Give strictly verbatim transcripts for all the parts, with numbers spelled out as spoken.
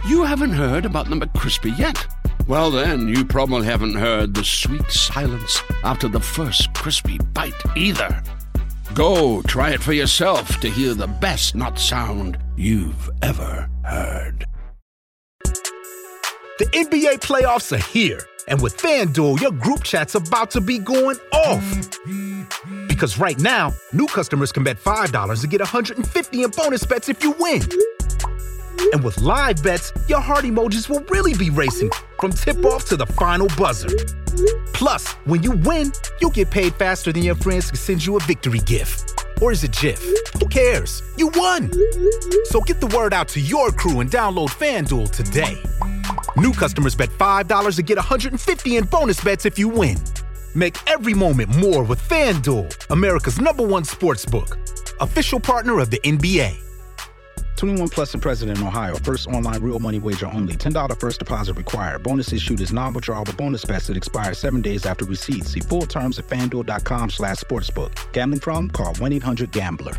You haven't heard about the McCrispy yet? Well, then, you probably haven't heard the sweet silence after the first crispy bite either. Go try it for yourself to hear the best nut sound you've ever heard. The N B A playoffs are here, and with FanDuel, your group chat's about to be going off. Because right now, new customers can bet five dollars to get one hundred fifty in bonus bets if you win. And with live bets, your heart emojis will really be racing from tip-off to the final buzzer. Plus, when you win, you'll get paid faster than your friends can send you a victory gift. Or is it GIF? Who cares? You won! So get the word out to your crew and download FanDuel today. New customers bet five dollars to get one hundred fifty in bonus bets if you win. Make every moment more with FanDuel, America's number one sportsbook. Official partner of the N B A. twenty-one plus and present in Ohio. First online real money wager only. ten dollars first deposit required. Bonus issued is non-withdrawable bonus bets that expire seven days after receipt. See full terms at FanDuel.com slash sportsbook. Gambling problem? Call one eight hundred gambler.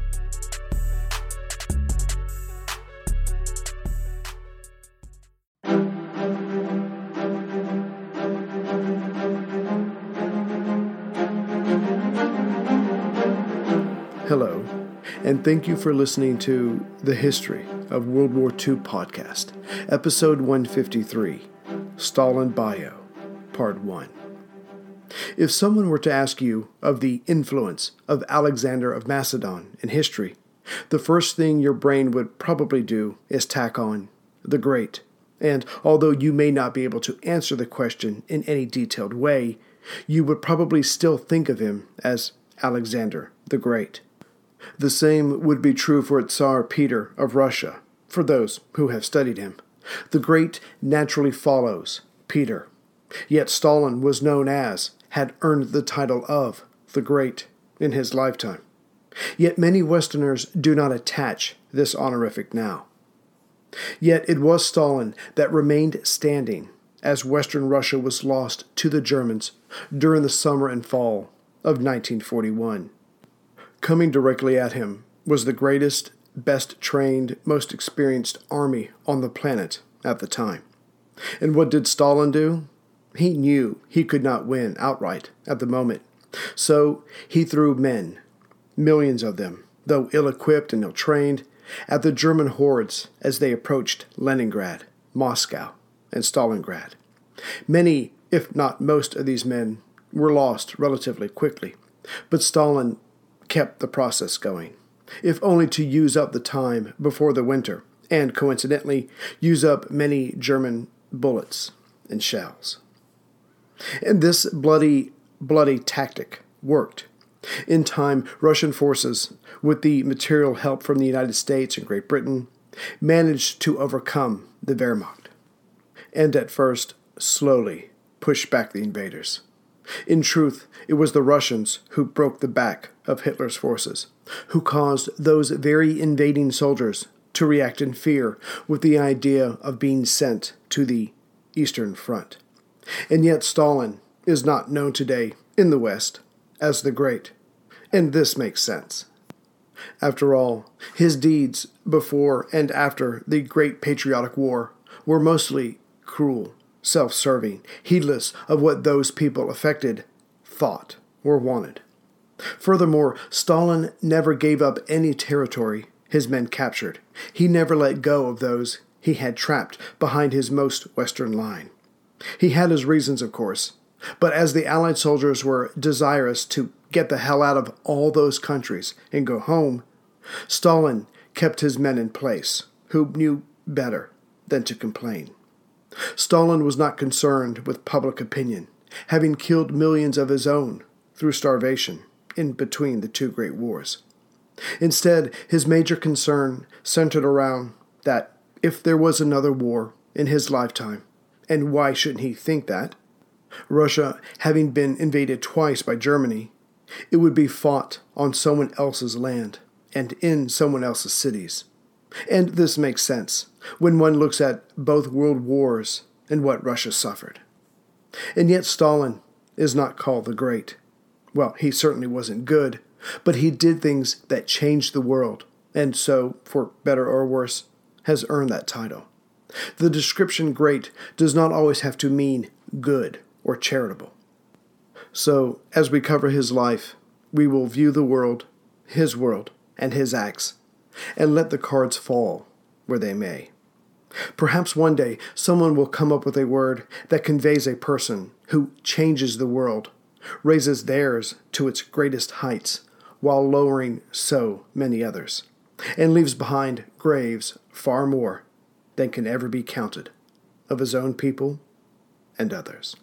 Hello, and thank you for listening to The History of World War Two podcast, episode one fifty-three, Stalin Bio, part one. If someone were to ask you of the influence of Alexander of Macedon in history, the first thing your brain would probably do is tack on the Great. And although you may not be able to answer the question in any detailed way, you would probably still think of him as Alexander the Great. The same would be true for Tsar Peter of Russia, for those who have studied him. The Great naturally follows Peter. Yet Stalin was known as, had earned the title of, the Great in his lifetime. Yet many Westerners do not attach this honorific now. Yet it was Stalin that remained standing as Western Russia was lost to the Germans during the summer and fall of nineteen forty-one. Coming directly at him was the greatest, best trained, most experienced army on the planet at the time. And what did Stalin do? He knew he could not win outright at the moment. So he threw men, millions of them, though ill-equipped and ill-trained, at the German hordes as they approached Leningrad, Moscow, and Stalingrad. Many, if not most of these men, were lost relatively quickly, but Stalin kept the process going, if only to use up the time before the winter, and coincidentally, use up many German bullets and shells. And this bloody, bloody tactic worked. In time, Russian forces, with the material help from the United States and Great Britain, managed to overcome the Wehrmacht, and at first, slowly, push back the invaders. In truth, it was the Russians who broke the back of Hitler's forces, who caused those very invading soldiers to react in fear with the idea of being sent to the Eastern Front. And yet Stalin is not known today in the West as the Great, and this makes sense. After all, his deeds before and after the Great Patriotic War were mostly cruel, self-serving, heedless of what those people affected thought or wanted. Furthermore, Stalin never gave up any territory his men captured. He never let go of those he had trapped behind his most western line. He had his reasons, of course, but as the Allied soldiers were desirous to get the hell out of all those countries and go home, Stalin kept his men in place, who knew better than to complain. Stalin was not concerned with public opinion, having killed millions of his own through starvation in between the two great wars. Instead, his major concern centered around that if there was another war in his lifetime, and why shouldn't he think that, Russia having been invaded twice by Germany, it would be fought on someone else's land and in someone else's cities. And this makes sense when one looks at both world wars and what Russia suffered. And yet Stalin is not called the Great. Well, he certainly wasn't good, but he did things that changed the world, and so, for better or worse, has earned that title. The description great does not always have to mean good or charitable. So, as we cover his life, we will view the world, his world, and his acts, and let the cards fall where they may. Perhaps one day someone will come up with a word that conveys a person who changes the world, raises theirs to its greatest heights, while lowering so many others, and leaves behind graves far more than can ever be counted of his own people and others.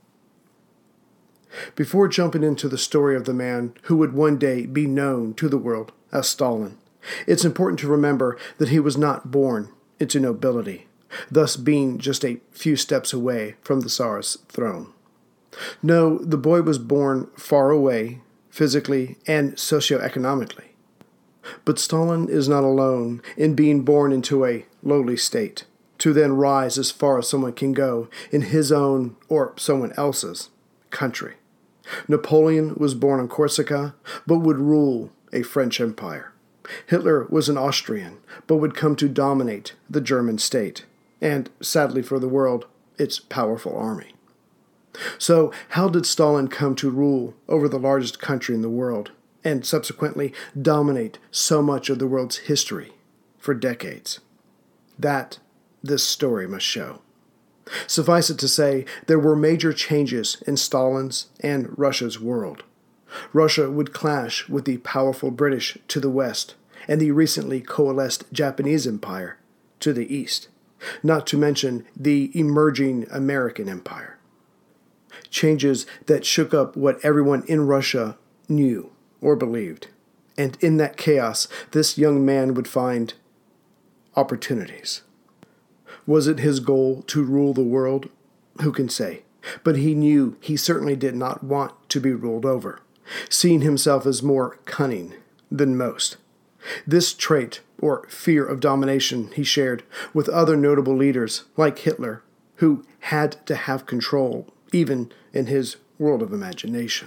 Before jumping into the story of the man who would one day be known to the world as Stalin, it's important to remember that he was not born into nobility, thus being just a few steps away from the Tsar's throne. No, the boy was born far away, physically and socioeconomically. But Stalin is not alone in being born into a lowly state, to then rise as far as someone can go in his own or someone else's country. Napoleon was born on Corsica, but would rule a French empire. Hitler was an Austrian, but would come to dominate the German state, and, sadly for the world, its powerful army. So, how did Stalin come to rule over the largest country in the world, and subsequently dominate so much of the world's history for decades? That this story must show. Suffice it to say, there were major changes in Stalin's and Russia's world. Russia would clash with the powerful British to the west and the recently coalesced Japanese Empire to the east, not to mention the emerging American Empire. Changes that shook up what everyone in Russia knew or believed, and in that chaos, this young man would find opportunities. Was it his goal to rule the world? Who can say? But he knew he certainly did not want to be ruled over, seeing himself as more cunning than most. This trait, or fear of domination, he shared with other notable leaders like Hitler, who had to have control, even in his world of imagination.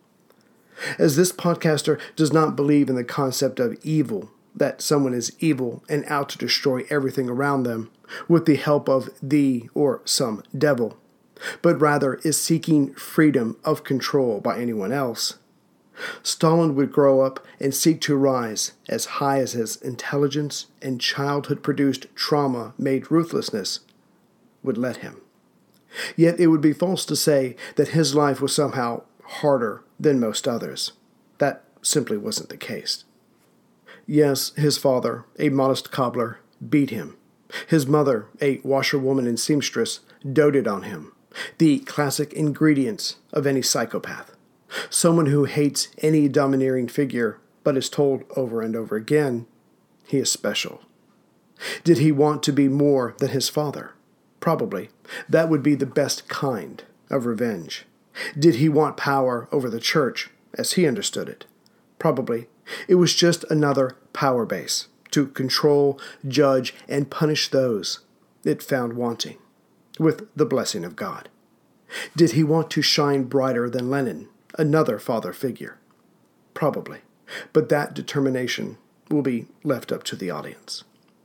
As this podcaster does not believe in the concept of evil, that someone is evil and out to destroy everything around them with the help of the or some devil, but rather is seeking freedom of control by anyone else, Stalin would grow up and seek to rise as high as his intelligence and childhood-produced trauma-made ruthlessness would let him. Yet it would be false to say that his life was somehow harder than most others. That simply wasn't the case. Yes, his father, a modest cobbler, beat him. His mother, a washerwoman and seamstress, doted on him, the classic ingredients of any psychopath. Someone who hates any domineering figure, but is told over and over again, he is special. Did he want to be more than his father? Probably. That would be the best kind of revenge. Did he want power over the church, as he understood it? Probably. It was just another power base to control, judge, and punish those it found wanting, with the blessing of God. Did he want to shine brighter than Lenin, another father figure? Probably. But that determination will be left up to the audience.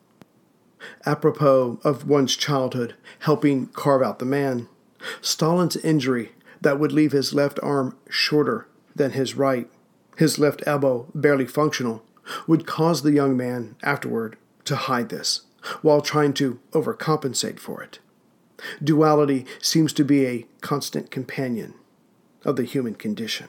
Apropos of one's childhood helping carve out the man, Stalin's injury that would leave his left arm shorter than his right, his left elbow barely functional, would cause the young man afterward to hide this, while trying to overcompensate for it. Duality seems to be a constant companion of the human condition.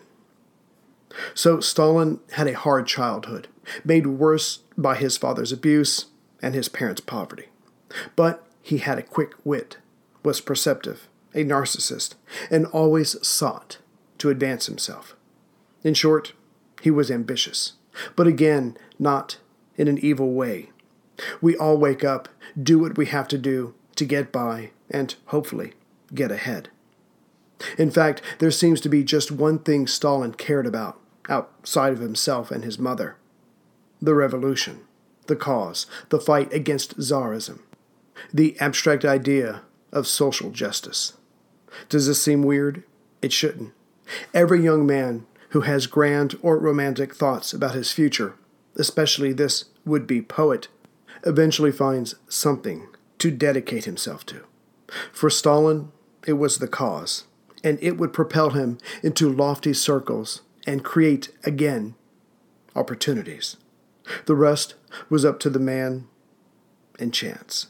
So Stalin had a hard childhood, made worse by his father's abuse and his parents' poverty. But he had a quick wit, was perceptive, a narcissist, and always sought to advance himself. In short, he was ambitious, but again, not in an evil way. We all wake up, do what we have to do to get by, and hopefully get ahead. In fact, there seems to be just one thing Stalin cared about, outside of himself and his mother: the revolution, the cause, the fight against Tsarism, the abstract idea of social justice. Does this seem weird? It shouldn't. Every young man who has grand or romantic thoughts about his future, especially this would-be poet, eventually finds something to dedicate himself to. For Stalin, it was the cause, and it would propel him into lofty circles and create, again, opportunities. The rest was up to the man and chance.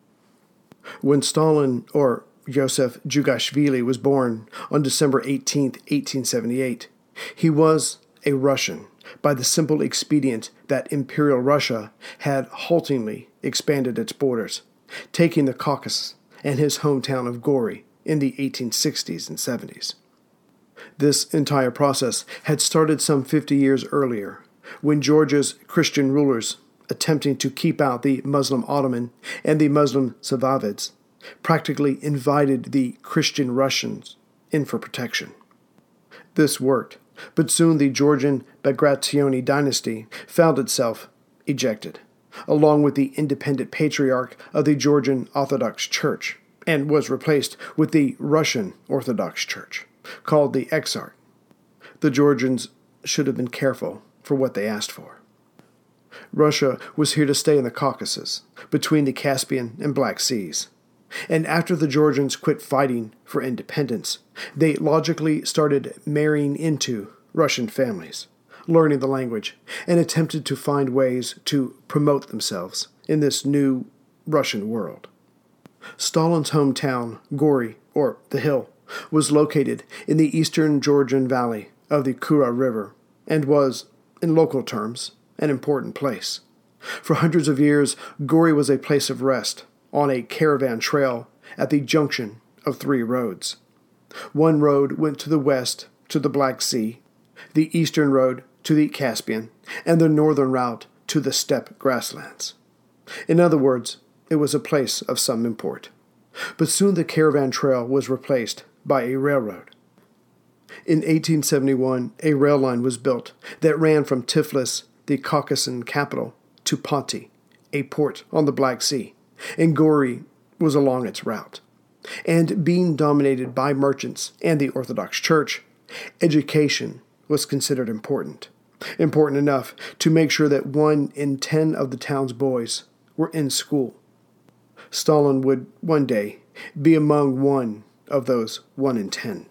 When Stalin, or Joseph Jugashvili, was born on December eighteenth, eighteen seventy-eight, he was a Russian by the simple expedient that Imperial Russia had haltingly expanded its borders, taking the Caucasus and his hometown of Gori in the eighteen sixties and seventies. This entire process had started some fifty years earlier, when Georgia's Christian rulers, attempting to keep out the Muslim Ottoman and the Muslim Safavids, practically invited the Christian Russians in for protection. This worked, but soon the Georgian Bagrationi dynasty found itself ejected, along with the independent patriarch of the Georgian Orthodox Church, and was replaced with the Russian Orthodox Church, called the Exarch. The Georgians should have been careful for what they asked for. Russia was here to stay in the Caucasus, between the Caspian and Black Seas. And after the Georgians quit fighting for independence, they logically started marrying into Russian families, learning the language, and attempted to find ways to promote themselves in this new Russian world. Stalin's hometown, Gori, or the Hill, was located in the eastern Georgian valley of the Kura River and was, in local terms, an important place. For hundreds of years, Gori was a place of rest on a caravan trail at the junction of three roads. One road went to the west to the Black Sea, the eastern road to the Caspian, and the northern route to the steppe grasslands. In other words, it was a place of some import. But soon the caravan trail was replaced by a railroad. In eighteen seventy-one, a rail line was built that ran from Tiflis, the Caucasian capital, to Ponty, a port on the Black Sea, and Gori was along its route. And being dominated by merchants and the Orthodox Church, education was considered important, important enough to make sure that one in ten of the town's boys were in school. Stalin would one day be among one of those one in ten.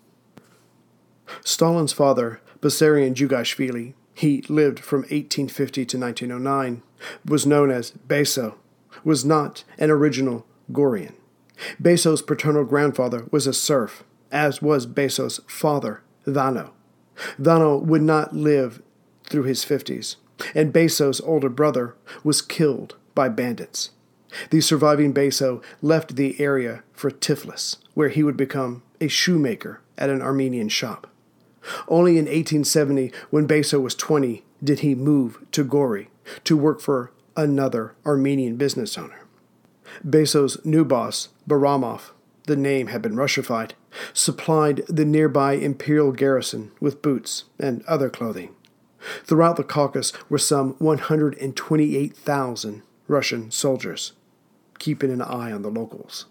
Stalin's father, Bessarion Jugashvili, he lived from eighteen fifty to nineteen oh nine, was known as Beso, was not an original Gorian. Beso's paternal grandfather was a serf, as was Beso's father, Vano. Vano would not live through his fifties, and Beso's older brother was killed by bandits. The surviving Beso left the area for Tiflis, where he would become a shoemaker at an Armenian shop. Only in eighteen seventy, when Beso was twenty, did he move to Gori to work for another Armenian business owner. Beso's new boss, Baramov, the name had been Russified, supplied the nearby imperial garrison with boots and other clothing. Throughout the Caucasus were some one hundred twenty-eight thousand Russian soldiers, keeping an eye on the locals.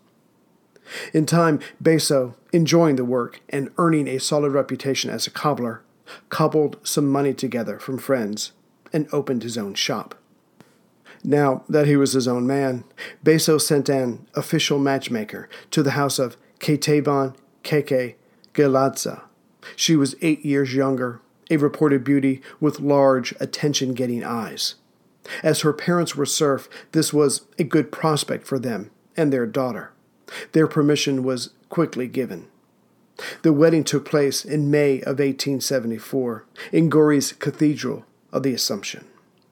In time, Beso, enjoying the work and earning a solid reputation as a cobbler, cobbled some money together from friends and opened his own shop. Now that he was his own man, Beso sent an official matchmaker to the house of Ketevan Keke Geladze. She was eight years younger, a reported beauty with large, attention-getting eyes. As her parents were serf, this was a good prospect for them and their daughter. Their permission was quickly given. The wedding took place in May of eighteen seventy-four in Gori's Cathedral of the Assumption.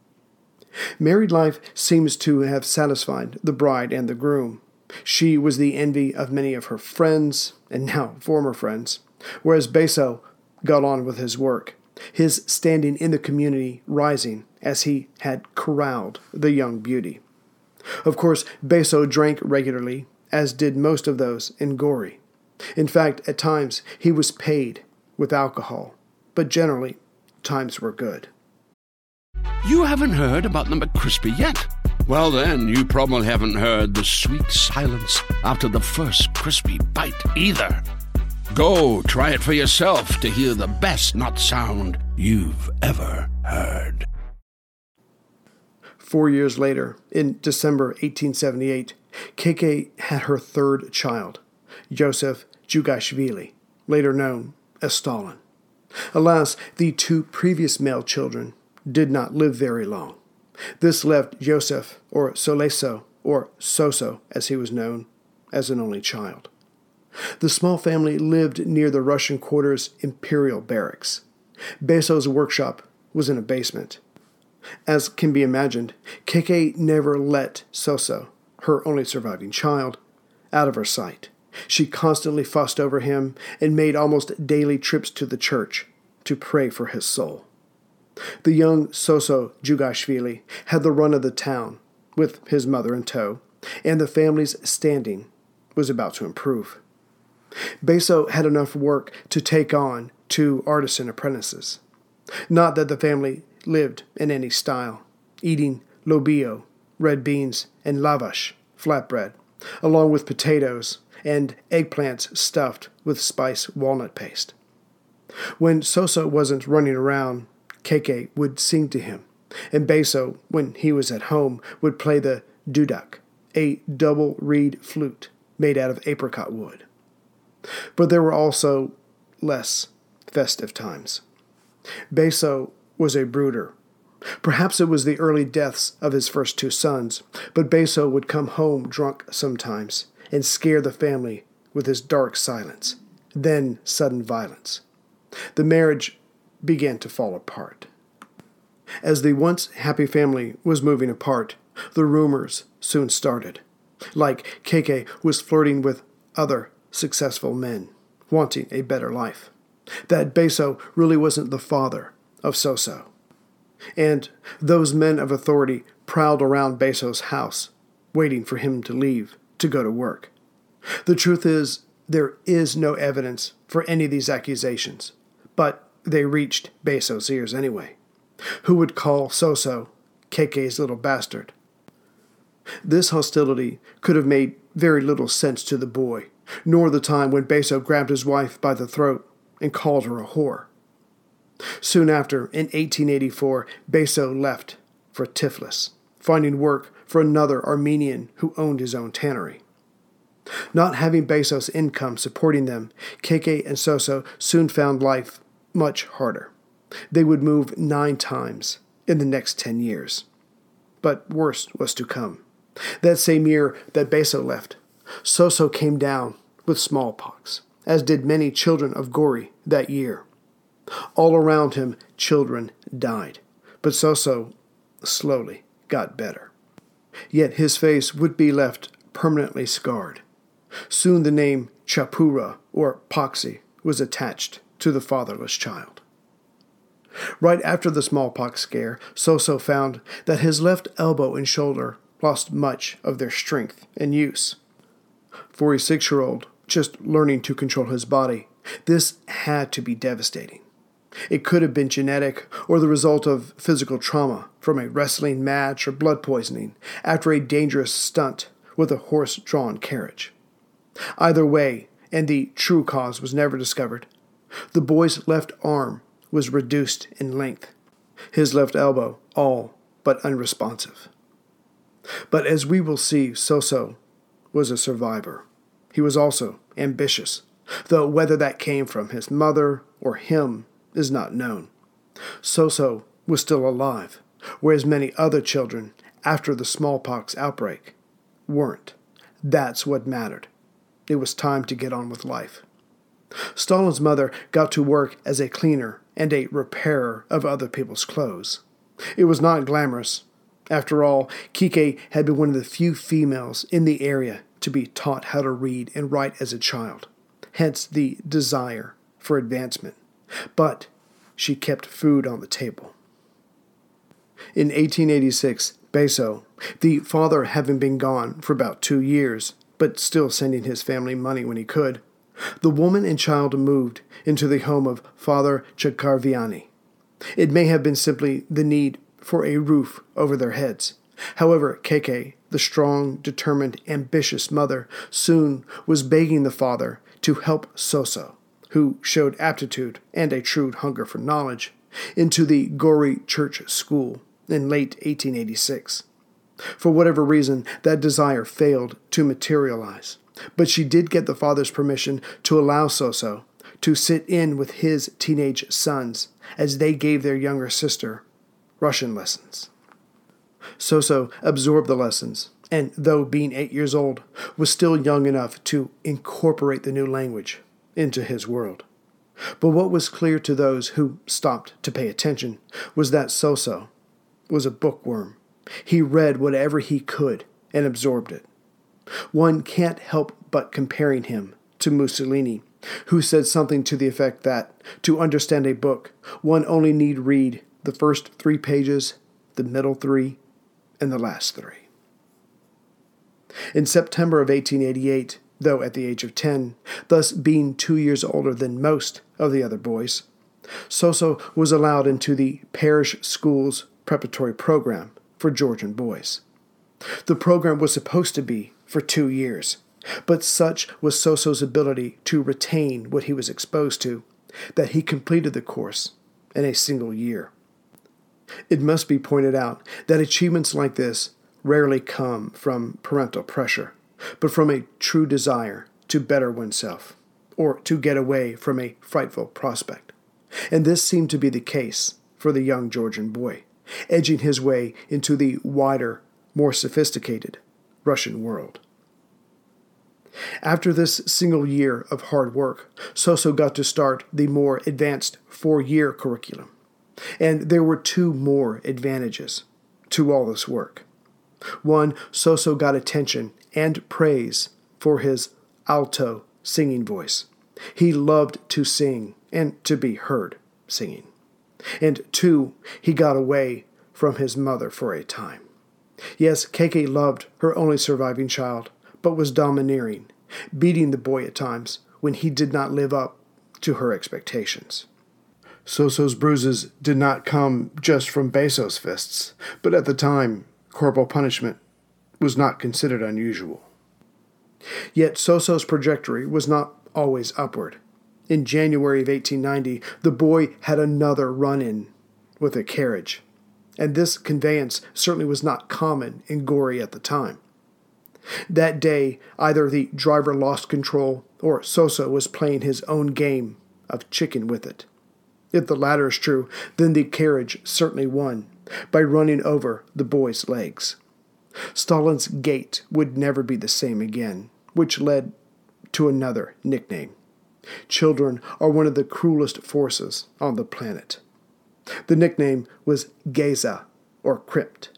Married life seems to have satisfied the bride and the groom. She was the envy of many of her friends, and now former friends, whereas Beso got on with his work, his standing in the community rising as he had corralled the young beauty. Of course, Beso drank regularly, as did most of those in Gori. In fact, at times he was paid with alcohol, but generally, times were good. You haven't heard about the McCrispy yet? Well then, you probably haven't heard the sweet silence after the first crispy bite either. Go try it for yourself to hear the best nut sound you've ever heard. Four years later, in December eighteen seventy-eight, Keke had her third child, Joseph Jugashvili, later known as Stalin. Alas, the two previous male children did not live very long. This left Joseph, or Soleso, or Soso as he was known, as an only child. The small family lived near the Russian quarter's Imperial Barracks. Beso's workshop was in a basement. As can be imagined, Keke never let Soso, her only surviving child, out of her sight. She constantly fussed over him and made almost daily trips to the church to pray for his soul. The young Soso Jugashvili had the run of the town, with his mother in tow, and the family's standing was about to improve. Beso had enough work to take on two artisan apprentices. Not that the family lived in any style, eating lobillo, red beans, and lavash, flatbread, along with potatoes and eggplants stuffed with spiced walnut paste. When Soso wasn't running around, Keke would sing to him, and Beso, when he was at home, would play the dudak, a double reed flute made out of apricot wood. But there were also less festive times. Beso was a brooder. Perhaps it was the early deaths of his first two sons, but Beso would come home drunk sometimes and scare the family with his dark silence, then sudden violence. The marriage began to fall apart. As the once happy family was moving apart, the rumors soon started. Like Keke was flirting with other successful men, wanting a better life. That Beso really wasn't the father of Soso. And those men of authority prowled around Beso's house, waiting for him to leave to go to work. The truth is, there is no evidence for any of these accusations, but they reached Beso's ears anyway, who would call Soso Keke's little bastard. This hostility could have made very little sense to the boy, nor the time when Beso grabbed his wife by the throat and called her a whore. Soon after, in eighteen eighty-four, Beso left for Tiflis, finding work for another Armenian who owned his own tannery. Not having Beso's income supporting them, Keke and Soso soon found life much harder. They would move nine times in the next ten years. But worse was to come. That same year that Beso left, Soso came down with smallpox, as did many children of Gori that year. All around him, children died, but Soso slowly got better. Yet his face would be left permanently scarred. Soon the name Chapura, or Poxy, was attached to the fatherless child. Right after the smallpox scare, Soso found that his left elbow and shoulder lost much of their strength and use. For a six-year-old just learning to control his body, this had to be devastating. It could have been genetic or the result of physical trauma from a wrestling match or blood poisoning after a dangerous stunt with a horse-drawn carriage. Either way, and the true cause was never discovered, the boy's left arm was reduced in length, his left elbow all but unresponsive. But as we will see, Soso was a survivor. He was also ambitious, though whether that came from his mother or him is not known. Soso was still alive, whereas many other children, after the smallpox outbreak, weren't. That's what mattered. It was time to get on with life. Stalin's mother got to work as a cleaner and a repairer of other people's clothes. It was not glamorous. After all, Keke had been one of the few females in the area to be taught how to read and write as a child, hence the desire for advancement. But she kept food on the table. In eighteen eighty-six, Beso, the father having been gone for about two years, but still sending his family money when he could, the woman and child moved into the home of Father Chakarviani. It may have been simply the need for a roof over their heads. However, Keke, the strong, determined, ambitious mother, soon was begging the father to help Soso, who showed aptitude and a true hunger for knowledge, into the Gori Church School in late eighteen eighty-six. For whatever reason, that desire failed to materialize. But she did get the father's permission to allow Soso to sit in with his teenage sons as they gave their younger sister Russian lessons. Soso absorbed the lessons, and though being eight years old, was still young enough to incorporate the new language into his world. But what was clear to those who stopped to pay attention was that Soso was a bookworm. He read whatever he could and absorbed it. One can't help but comparing him to Mussolini, who said something to the effect that, to understand a book, one only need read the first three pages, the middle three, and the last three. In September of eighteen eighty-eight, though at the age of ten, thus being two years older than most of the other boys, Soso was allowed into the parish school's preparatory program for Georgian boys. The program was supposed to be for two years, but such was Soso's ability to retain what he was exposed to that he completed the course in a single year. It must be pointed out that achievements like this rarely come from parental pressure, but from a true desire to better oneself, or to get away from a frightful prospect. And this seemed to be the case for the young Georgian boy, edging his way into the wider, more sophisticated Russian world. After this single year of hard work, Soso got to start the more advanced four-year curriculum. And there were two more advantages to all this work. One, Soso got attention and praise for his alto singing voice. He loved to sing and to be heard singing. And two, he got away from his mother for a time. Yes, Keke loved her only surviving child, but was domineering, beating the boy at times when he did not live up to her expectations. Soso's bruises did not come just from Beso's fists, but at the time, corporal punishment was not considered unusual. Yet Soso's trajectory was not always upward. In January of eighteen ninety, the boy had another run-in with a carriage, and this conveyance certainly was not common in Gori at the time. That day, either the driver lost control or Soso was playing his own game of chicken with it. If the latter is true, then the carriage certainly won by running over the boy's legs. Stalin's gait would never be the same again, which led to another nickname. Children are one of the cruelest forces on the planet. The nickname was Geza, or Crypt.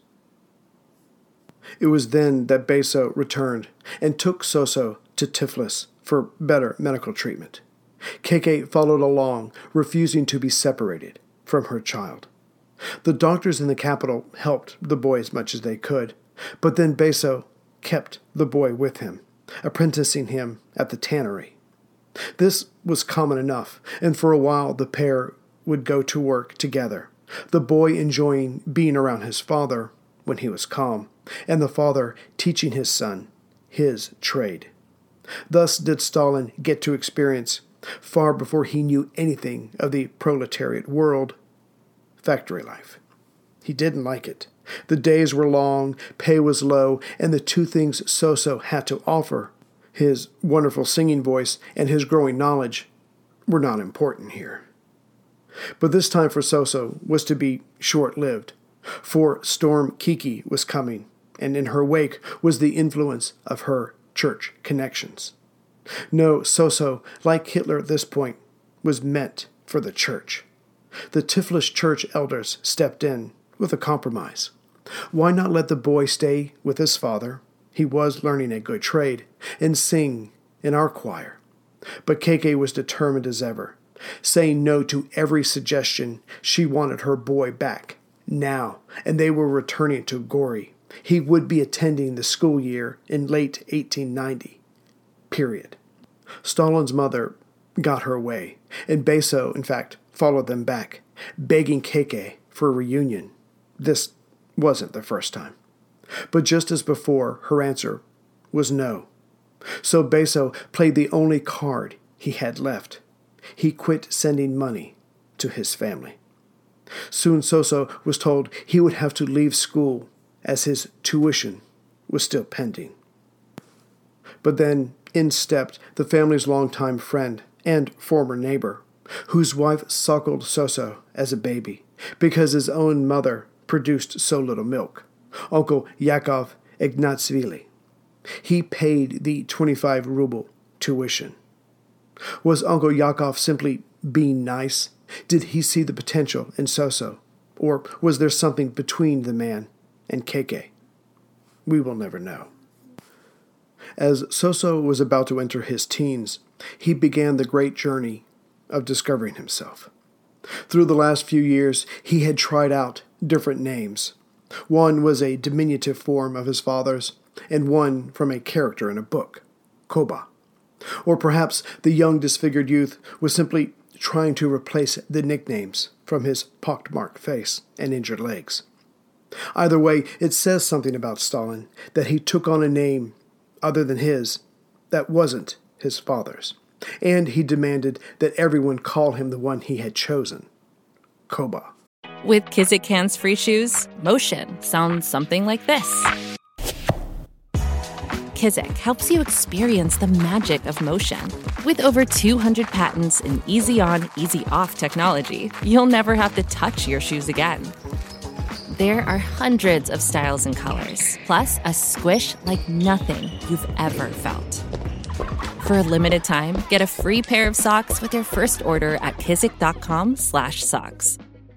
It was then that Beso returned and took Soso to Tiflis for better medical treatment. Keke followed along, refusing to be separated from her child. The doctors in the capital helped the boy as much as they could, but then Beso kept the boy with him, apprenticing him at the tannery. This was common enough, and for a while the pair would go to work together, the boy enjoying being around his father when he was calm, and the father teaching his son his trade. Thus did Stalin get to experience, far before he knew anything of the proletariat world, factory life. He didn't like it. The days were long, pay was low, and the two things Soso had to offer, his wonderful singing voice and his growing knowledge, were not important here. But this time for Soso was to be short-lived, for Storm Kiki was coming, and in her wake was the influence of her church connections. No, Soso, like Hitler at this point, was meant for the church. The Tiflis church elders stepped in with a compromise. Why not let the boy stay with his father? He was learning a good trade, and sing in our choir. But Keke was determined as ever, saying no to every suggestion. She wanted her boy back, now, and they were returning to Gori. He would be attending the school year in late eighteen ninety. Period. Stalin's mother got her way, and Beso, in fact, followed them back, begging Keke for a reunion. This wasn't the first time. But just as before, her answer was no. So Beso played the only card he had left. He quit sending money to his family. Soon Soso was told he would have to leave school as his tuition was still pending. But then in stepped the family's longtime friend and former neighbor, whose wife suckled Soso as a baby because his own mother produced so little milk, Uncle Yakov Ignatsvili. He paid the twenty-five ruble tuition. Was Uncle Yakov simply being nice? Did he see the potential in Soso? Or was there something between the man and K K? We will never know. As Soso was about to enter his teens, he began the great journey of discovering himself. Through the last few years, he had tried out different names. One was a diminutive form of his father's, and one from a character in a book, Koba. Or perhaps the young disfigured youth was simply trying to replace the nicknames from his pockmarked face and injured legs. Either way, it says something about Stalin that he took on a name other than his that wasn't his father's, and he demanded that everyone call him the one he had chosen, Koba. With Kizik hands-free shoes, motion sounds something like this. Kizik helps you experience the magic of motion. With over two hundred patents and easy-on, easy-off technology, you'll never have to touch your shoes again. There are hundreds of styles and colors, plus a squish like nothing you've ever felt. For a limited time, get a free pair of socks with your first order at kizik.com slash socks.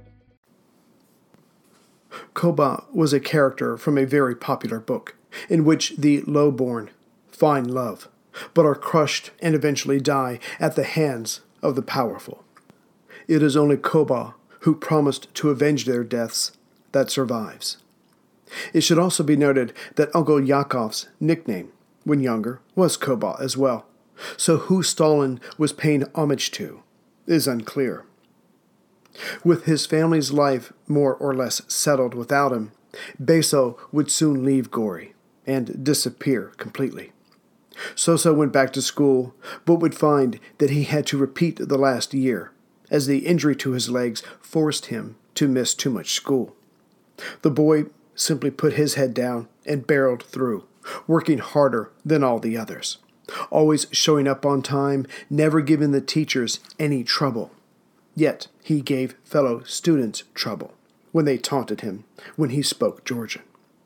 Koba was a character from a very popular book, in which the low-born find love, but are crushed and eventually die at the hands of the powerful. It is only Koba, who promised to avenge their deaths, that survives. It should also be noted that Uncle Yakov's nickname, when younger, was Koba as well, so who Stalin was paying homage to is unclear. With his family's life more or less settled without him, Beso would soon leave Gori and disappear completely. Soso went back to school, but would find that he had to repeat the last year, as the injury to his legs forced him to miss too much school. The boy simply put his head down and barreled through, working harder than all the others, always showing up on time, never giving the teachers any trouble. Yet he gave fellow students trouble when they taunted him when he spoke Georgian.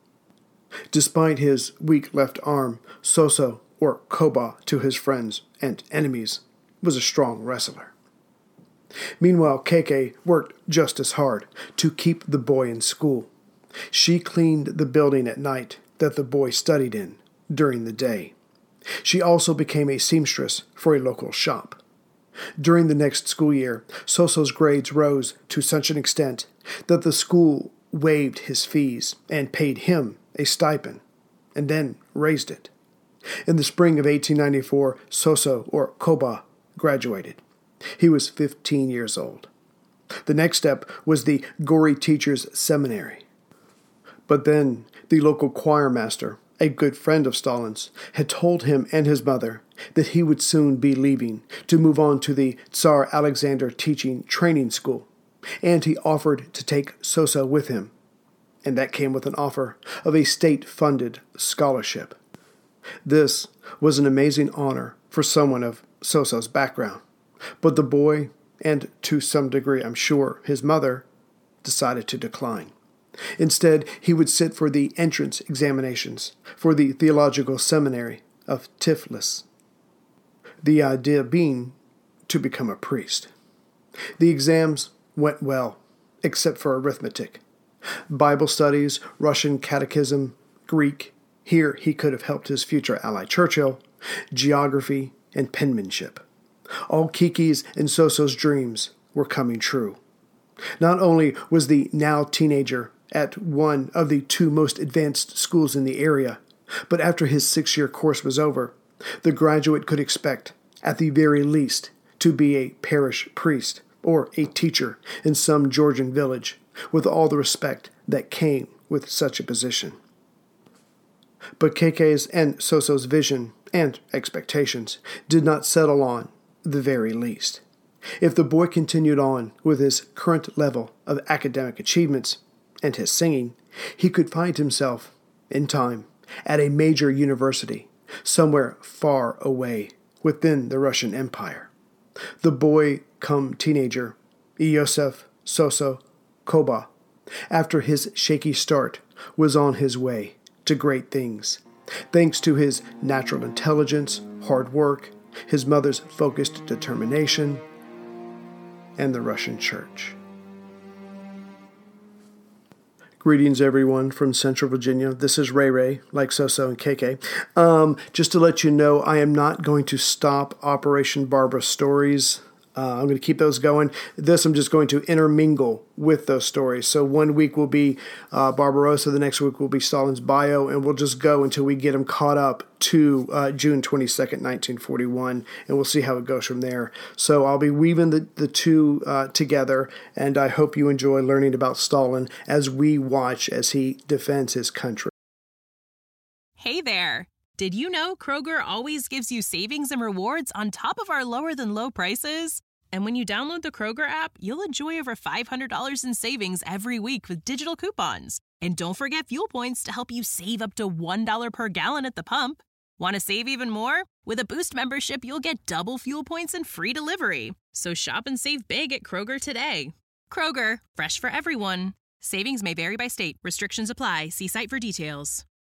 Despite his weak left arm, Soso, or Koba to his friends and enemies, was a strong wrestler. Meanwhile, K K worked just as hard to keep the boy in school. She cleaned the building at night that the boy studied in during the day. She also became a seamstress for a local shop. During the next school year, Soso's grades rose to such an extent that the school waived his fees and paid him a stipend, and then raised it. In the spring of eighteen ninety-four, Soso, or Koba, graduated. He was fifteen years old. The next step was the Gori Teachers Seminary. But then the local choir master, a good friend of Stalin's, had told him and his mother that he would soon be leaving to move on to the Tsar Alexander Teaching Training School, and he offered to take Soso with him, and that came with an offer of a state-funded scholarship. This was an amazing honor for someone of Soso's background, but the boy, and to some degree I'm sure his mother, decided to decline. Instead, he would sit for the entrance examinations for the Theological Seminary of Tiflis, the idea being to become a priest. The exams went well, except for arithmetic. Bible studies, Russian catechism, Greek, here he could have helped his future ally Churchill, geography, and penmanship. All Kiki's and Soso's dreams were coming true. Not only was the now teenager at one of the two most advanced schools in the area, but after his six-year course was over, the graduate could expect, at the very least, to be a parish priest or a teacher in some Georgian village, with all the respect that came with such a position. But K K's and Soso's vision and expectations did not settle on the very least. If the boy continued on with his current level of academic achievements and his singing, He could find himself, in time, at a major university, somewhere far away within the Russian Empire. The boy come teenager, Iosif Soso Koba, after his shaky start, was on his way to great things, thanks to his natural intelligence, hard work, his mother's focused determination, and the Russian Church. Greetings, everyone, from Central Virginia. This is Ray Ray, like Soso and K K. Um, just to let you know, I am not going to stop Operation Barbara Stories. Uh, I'm going to keep those going. This, I'm just going to intermingle with those stories. So one week will be uh, Barbarossa, the next week will be Stalin's bio, and we'll just go until we get them caught up to uh, June twenty-second, nineteen forty-one, and we'll see how it goes from there. So I'll be weaving the, the two uh, together, and I hope you enjoy learning about Stalin as we watch as he defends his country. Hey there! Did you know Kroger always gives you savings and rewards on top of our lower-than-low prices? And when you download the Kroger app, you'll enjoy over five hundred dollars in savings every week with digital coupons. And don't forget fuel points to help you save up to one dollar per gallon at the pump. Want to save even more? With a Boost membership, you'll get double fuel points and free delivery. So shop and save big at Kroger today. Kroger, fresh for everyone. Savings may vary by state. Restrictions apply. See site for details.